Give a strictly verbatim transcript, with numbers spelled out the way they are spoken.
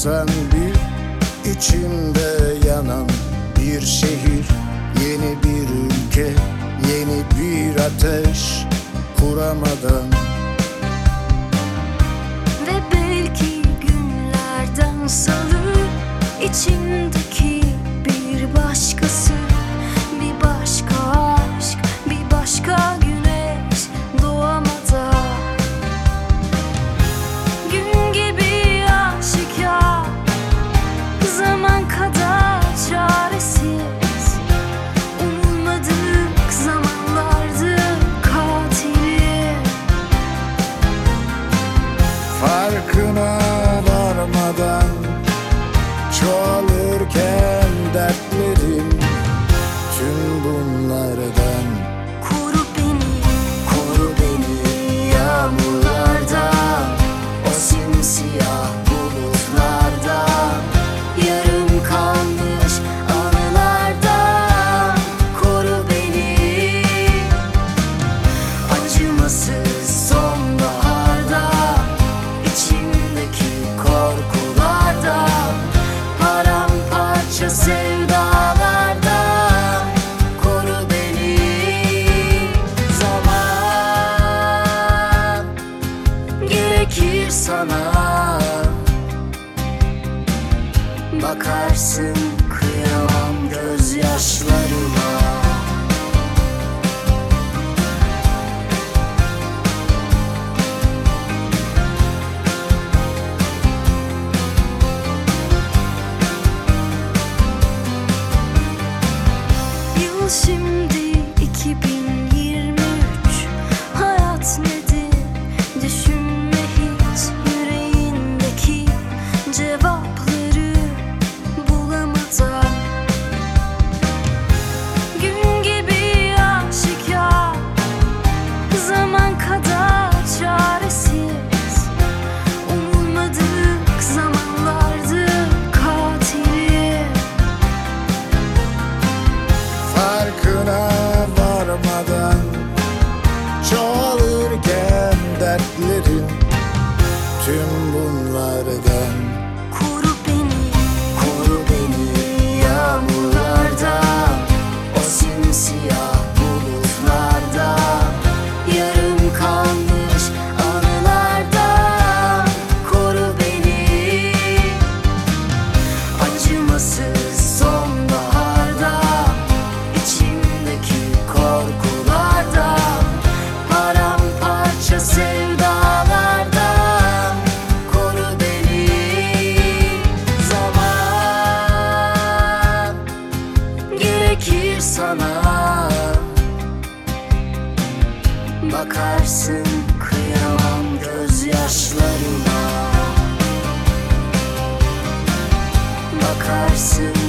sen bil, içimde yanan bir şehir, yeni bir ülke, yeni bir ateş kuramadan. Ve belki günlerden salı, içimdeki bir başkası, bir başka aşk, bir başka güneş doğamadan. Gün gibi aşikar, zaman kadar çaresiz, umulmadık zamanlardı katili. Farkına varmadan çoğalırken dertlerim, tüm bunlardan. Koru beni, koru beni yağmurlardan, o simsiyah bulutlardan, yarım kalmış anılardan. Koru beni acımasız sonbahardan, içimdeki korkulardan, paramparça sevdalardan. Koru beni. Zaman gerekir sana, bakarsın kıyamam gözyaşlarıma. Yıl şimdi iki bin yirmi üç, hayat nedir düşünme hiç, yüreğindeki cevapları bulamadan. Gün gibi aşikar, zaman kadar çaresiz, umulmadık zamanlardı katili. Farkına varmadan çoğalırken dertlerin, tüm bunlardan. Koru beni, koru beni yağmurlardan, o simsiyah bulutlardan, yarım kalmış anılardan. Koru beni acımasız sonbahardan, içimdeki korkulardan, paramparça sevdalardan. Koru beni. Zaman gerekir sana, bakarsın kıyamam gözyaşlarıma. Bakarsın